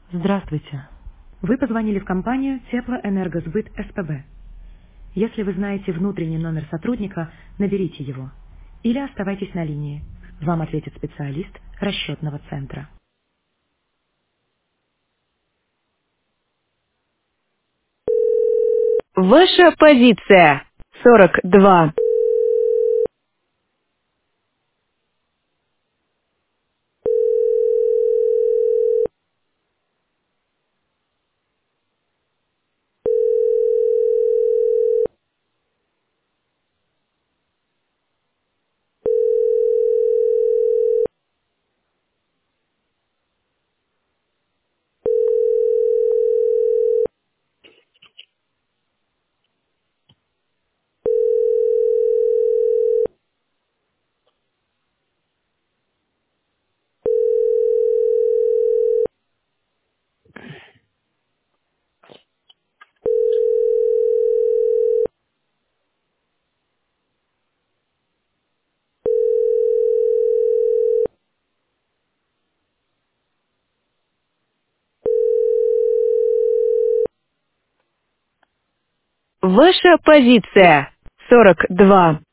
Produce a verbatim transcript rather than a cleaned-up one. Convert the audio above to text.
Здравствуйте. Вы позвонили в компанию Теплоэнергосбыт СПБ. Если вы знаете внутренний номер сотрудника, наберите его. Или оставайтесь на линии. Вам ответит специалист расчетного центра. Ваша позиция. сорок два. Ваша позиция. сорок два.